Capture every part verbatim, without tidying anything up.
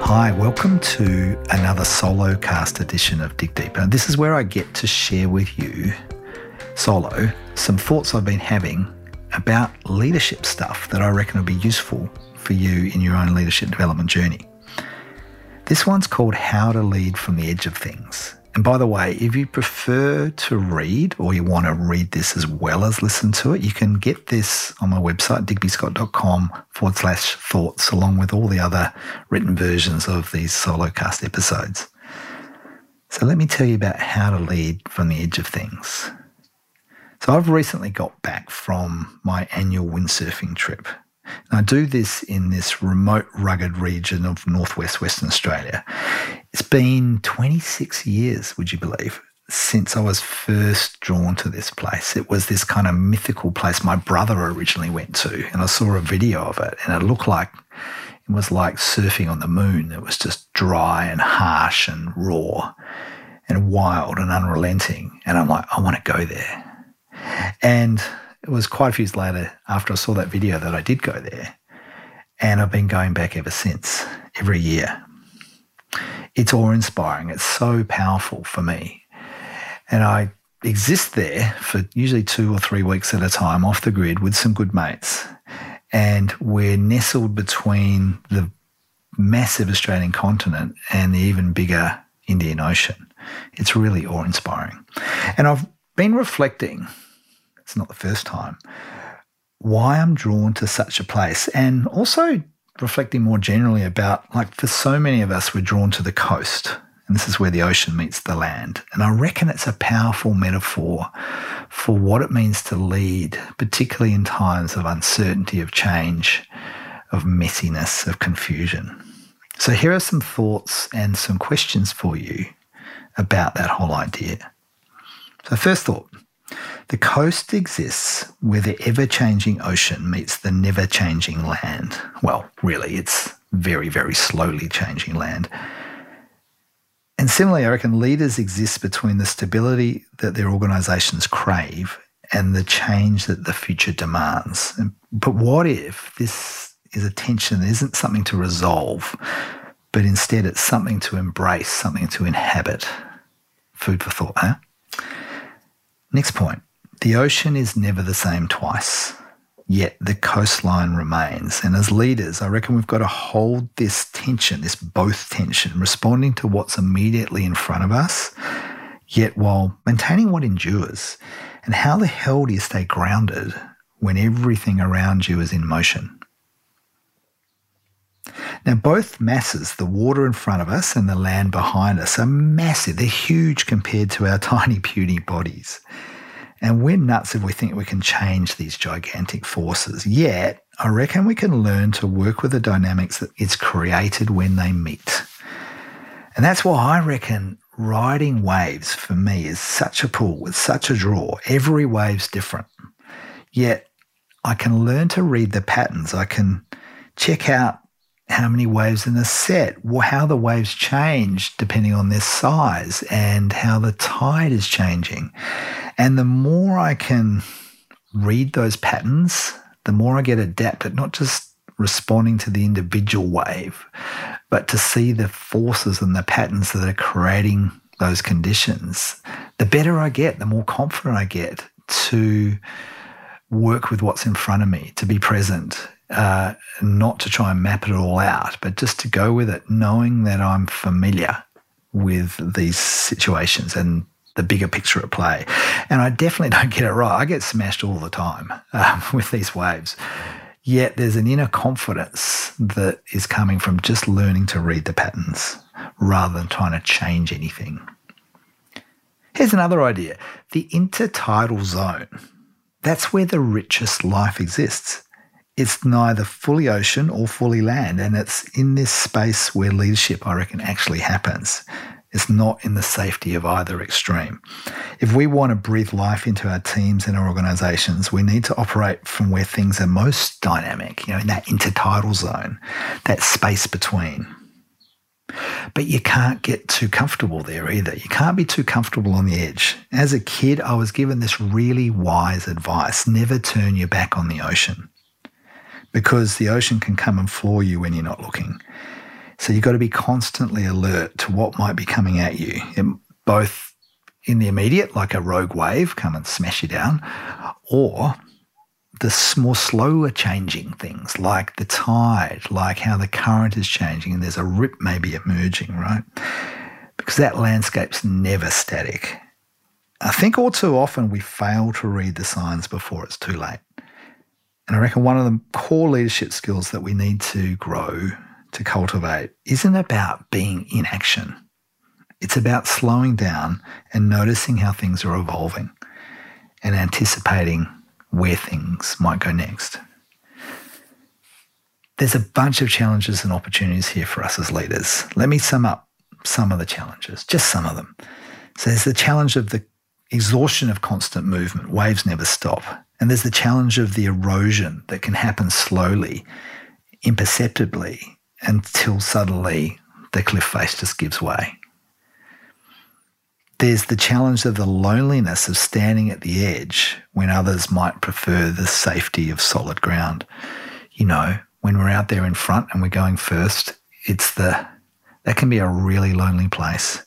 Hi, welcome to another solo cast edition of Dig Deeper. This is where I get to share with you, solo, some thoughts I've been having about leadership stuff that I reckon will be useful for you in your own leadership development journey. This one's called How to Lead from the Edge of Things. And by the way, if you prefer to read or you want to read this as well as listen to it, you can get this on my website, digbyscott.com forward slash thoughts, along with all the other written versions of these solo cast episodes. So let me tell you about how to lead from the edge of things. So I've recently got back from my annual windsurfing trip. And I do this in this remote, rugged region of northwest Western Australia. It's been twenty-six years, would you believe, since I was first drawn to this place. It was this kind of mythical place my brother originally went to, and I saw a video of it, and it looked like it was like surfing on the moon. It was just dry and harsh and raw and wild and unrelenting. And I'm like, I want to go there. And it was quite a few years later after I saw that video that I did go there. And I've been going back ever since, every year. It's awe-inspiring. It's so powerful for me. And I exist there for usually two or three weeks at a time off the grid with some good mates. And we're nestled between the massive Australian continent and the even bigger Indian Ocean. It's really awe-inspiring. And I've been reflecting, it's not the first time, why I'm drawn to such a place, and also reflecting more generally about, like, for so many of us, we're drawn to the coast, and this is where the ocean meets the land. And I reckon it's a powerful metaphor for what it means to lead, particularly in times of uncertainty, of change, of messiness, of confusion. So here are some thoughts and some questions for you about that whole idea. So first thought, the coast exists where the ever-changing ocean meets the never-changing land. Well, really, it's very, very slowly changing land. And similarly, I reckon leaders exist between the stability that their organisations crave and the change that the future demands. But what if this is a tension that isn't something to resolve, but instead it's something to embrace, something to inhabit? Food for thought, huh? Next point. The ocean is never the same twice, yet the coastline remains. And as leaders, I reckon we've got to hold this tension, this both tension, responding to what's immediately in front of us, yet while maintaining what endures. And how the hell do you stay grounded when everything around you is in motion? Now, both masses, the water in front of us and the land behind us, are massive. They're huge compared to our tiny, puny bodies. And we're nuts if we think we can change these gigantic forces. Yet, I reckon we can learn to work with the dynamics that it's created when they meet. And that's why I reckon riding waves for me is such a pull, it's such a draw. Every wave's different. Yet, I can learn to read the patterns. I can check out how many waves in a set, how the waves change depending on their size, and how the tide is changing. And the more I can read those patterns, the more I get adept at not just responding to the individual wave, but to see the forces and the patterns that are creating those conditions. The better I get, the more confident I get to work with what's in front of me, to be present, uh, not to try and map it all out, but just to go with it, knowing that I'm familiar with these situations and the bigger picture at play. And I definitely don't get it right. I get smashed all the time um, with these waves. Yet there's an inner confidence that is coming from just learning to read the patterns rather than trying to change anything. Here's another idea. The intertidal zone. That's where the richest life exists. It's neither fully ocean or fully land, and it's in this space where leadership, I reckon, actually happens. It's not in the safety of either extreme. If we want to breathe life into our teams and our organisations, we need to operate from where things are most dynamic, you know, in that intertidal zone, that space between. But you can't get too comfortable there either. You can't be too comfortable on the edge. As a kid, I was given this really wise advice: never turn your back on the ocean, because the ocean can come and floor you when you're not looking. So you've got to be constantly alert to what might be coming at you, in both in the immediate, like a rogue wave, come and smash you down, or the more slower changing things, like the tide, like how the current is changing and there's a rip maybe emerging, right? Because that landscape's never static. I think all too often we fail to read the signs before it's too late. And I reckon one of the core leadership skills that we need to grow, to cultivate, isn't about being in action. It's about slowing down and noticing how things are evolving and anticipating where things might go next. There's a bunch of challenges and opportunities here for us as leaders. Let me sum up some of the challenges, just some of them. So there's the challenge of the exhaustion of constant movement. Waves never stop. And there's the challenge of the erosion that can happen slowly, imperceptibly, until suddenly the cliff face just gives way. There's the challenge of the loneliness of standing at the edge when others might prefer the safety of solid ground. You know, when we're out there in front and we're going first, it's the that can be a really lonely place.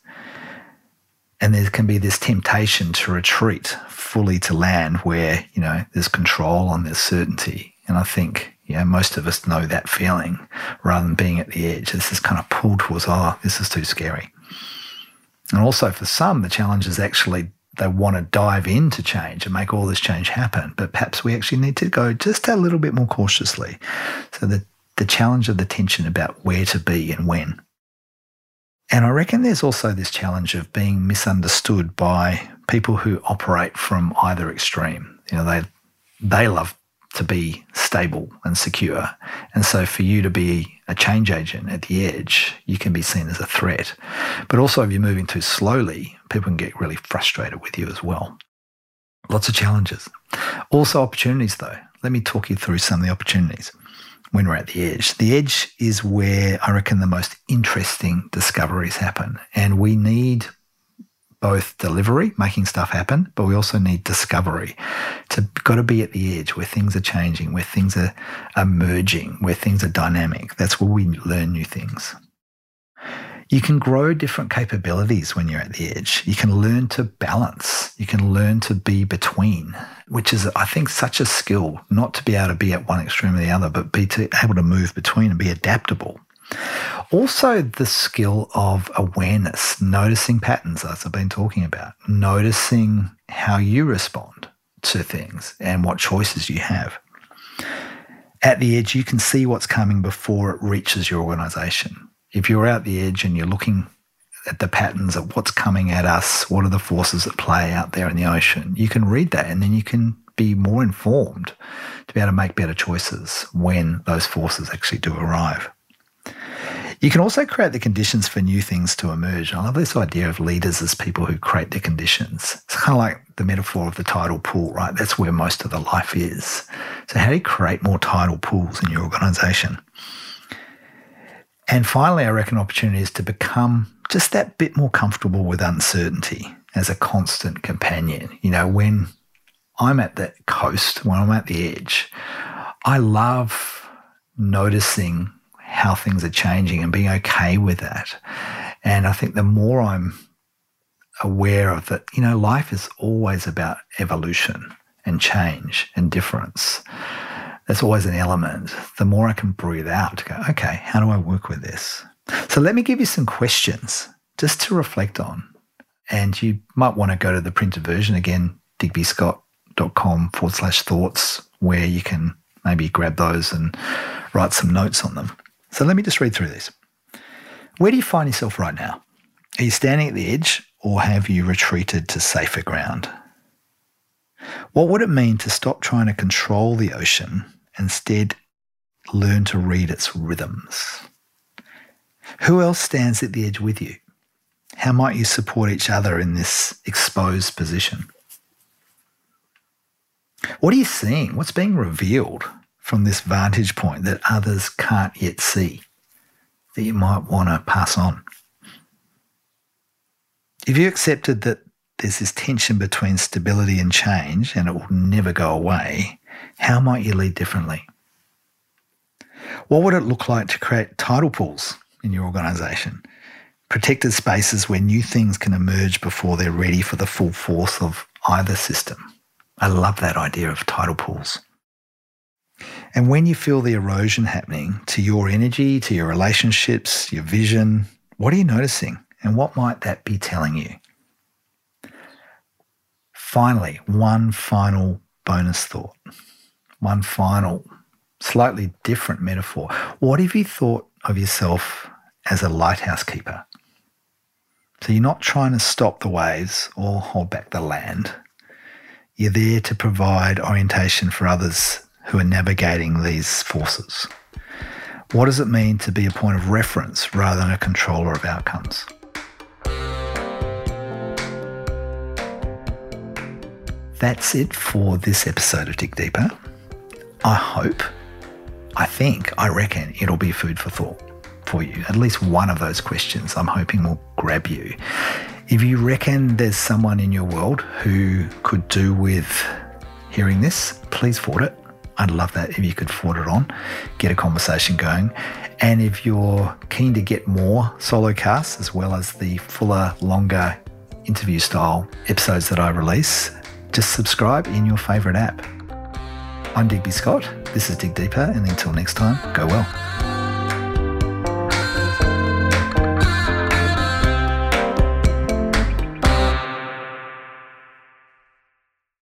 And there can be this temptation to retreat fully to land where, you know, there's control and there's certainty. And I think, you know, most of us know that feeling rather than being at the edge. This is kind of pulled towards, oh, this is too scary. And also for some, the challenge is actually they want to dive into change and make all this change happen. But perhaps we actually need to go just a little bit more cautiously. So the, the challenge of the tension about where to be and when. And I reckon there's also this challenge of being misunderstood by people who operate from either extreme. You know, they they love to be stable and secure. And so for you to be a change agent at the edge, you can be seen as a threat. But also if you're moving too slowly, people can get really frustrated with you as well. Lots of challenges. Also opportunities though. Let me talk you through some of the opportunities. When we're at the edge. The edge is where I reckon the most interesting discoveries happen. And we need both delivery, making stuff happen, but we also need discovery. To got to be at the edge where things are changing, where things are emerging, where things are dynamic. That's where we learn new things. You can grow different capabilities when you're at the edge. You can learn to balance. You can learn to be between, which is, I think, such a skill, not to be able to be at one extreme or the other, but be to, able to move between and be adaptable. Also, the skill of awareness, noticing patterns, as I've been talking about, noticing how you respond to things and what choices you have. At the edge, you can see what's coming before it reaches your organisation. If you're out the edge and you're looking at the patterns of what's coming at us, what are the forces at play out there in the ocean, you can read that and then you can be more informed to be able to make better choices when those forces actually do arrive. You can also create the conditions for new things to emerge. I love this idea of leaders as people who create the conditions. It's kind of like the metaphor of the tidal pool, right? That's where most of the life is. So how do you create more tidal pools in your organisation? And finally, I reckon opportunity is to become just that bit more comfortable with uncertainty as a constant companion. You know, when I'm at the coast, when I'm at the edge, I love noticing how things are changing and being okay with that. And I think the more I'm aware of that, you know, life is always about evolution and change and difference. That's always an element. The more I can breathe out to go, okay, how do I work with this? So let me give you some questions just to reflect on. And you might want to go to the printed version, again, digbyscott.com forward slash thoughts, where you can maybe grab those and write some notes on them. So let me just read through this. Where do you find yourself right now? Are you standing at the edge or have you retreated to safer ground? What would it mean to stop trying to control the ocean, instead learn to read its rhythms? Who else stands at the edge with you? How might you support each other in this exposed position? What are you seeing? What's being revealed from this vantage point that others can't yet see that you might want to pass on? If you accepted that there's this tension between stability and change and it will never go away, how might you lead differently? What would it look like to create tidal pools in your organisation. Protected spaces where new things can emerge before they're ready for the full force of either system. I love that idea of tidal pools. And when you feel the erosion happening to your energy, to your relationships, your vision, what are you noticing? And what might that be telling you? Finally, one final bonus thought, one final slightly different metaphor. What if you thought of yourself as a lighthouse keeper? So you're not trying to stop the waves or hold back the land. You're there to provide orientation for others who are navigating these forces. What does it mean to be a point of reference rather than a controller of outcomes? That's it for this episode of Dig Deeper. I hope, I think, I reckon it'll be food for thought for you. At least one of those questions I'm hoping will grab you. If you reckon there's someone in your world who could do with hearing this, please forward it. I'd love that if you could forward it on, get a conversation going. And if you're keen to get more solo casts as well as the fuller, longer interview style episodes that I release, just subscribe in your favourite app. I'm Digby Scott. This is Dig Deeper, and until next time, go well.